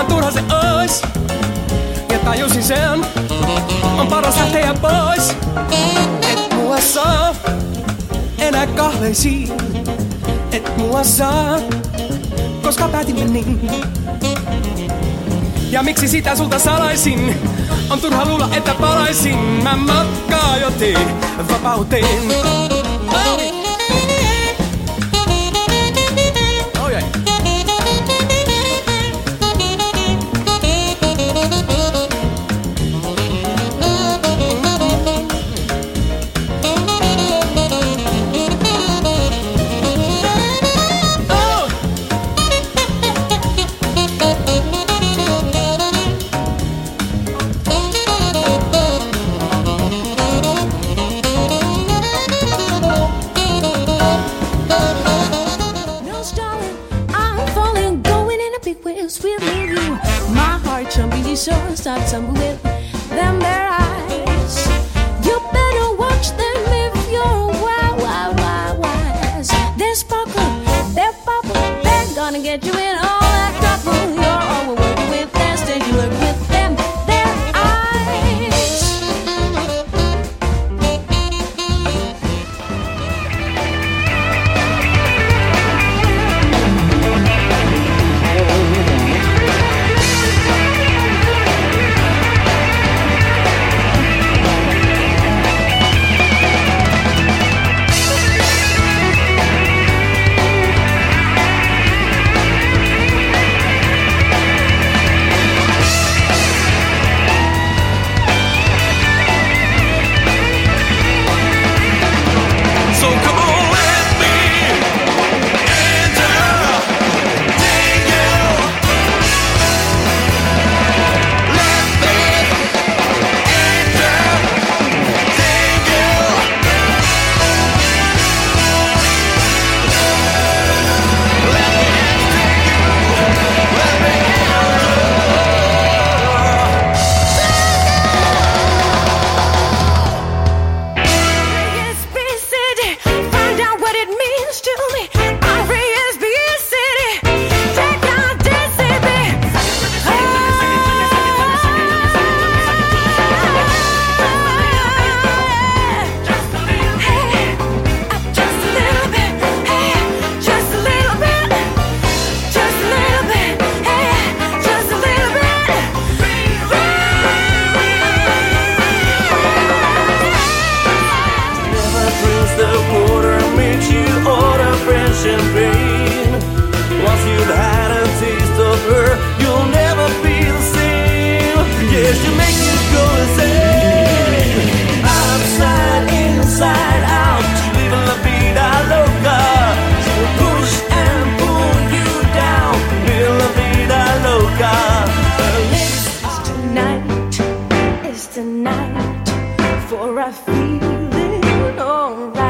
turha se ois. Ja tajusin sen, on paras lähteä pois. Et mua saa enää kahleisiin. Et mua saa, koska päätimme niin. Ja miksi sitä sulta salaisin? On turha luulla, että palaisin. Mä matkaa jotiin vapauteen. Oh yeah. Stop tumble with them bare eyes. You better watch them if you're wise. They're sparkle, they're bubble, they're gonna get you in all that trouble. You're all we're working with, they're stage you look with them, their eyes. Tonight, for I feel it alright.